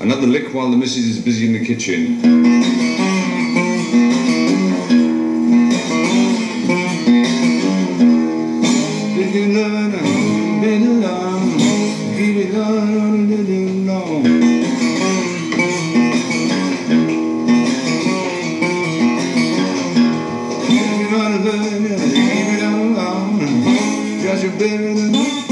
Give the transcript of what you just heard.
Another lick while the missus is busy in the kitchen. Did you learn a little long? Did you learn a little long? Did you learn a little long? Just you better than